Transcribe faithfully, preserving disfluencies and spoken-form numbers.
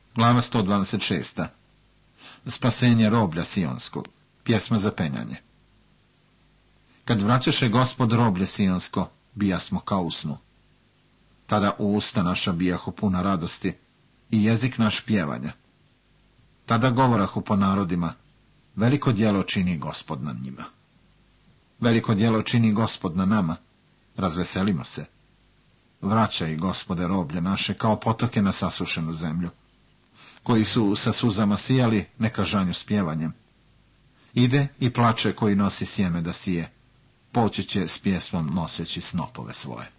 Glava sto dvadeset šest. Spasenje roblja Sionskog. Pjesma za penjanje. Kad vraćaše Gospod roblje Sionsko, bijasmo kao u snu. Tada usta naša bijahu puna radosti i jezik naš pjevanja. Tada govorahu po narodima, veliko djelo čini Gospod na njima. Veliko djelo čini Gospod na nama, razveselimo se. Vraćaj, Gospode, roblje naše kao potoke na sasušenu zemlju, koji su sa suzama sijali, neka žanju s pjevanjem. Ide i plače koji nosi sjeme da sije, poći će s pjesmom noseći snopove svoje.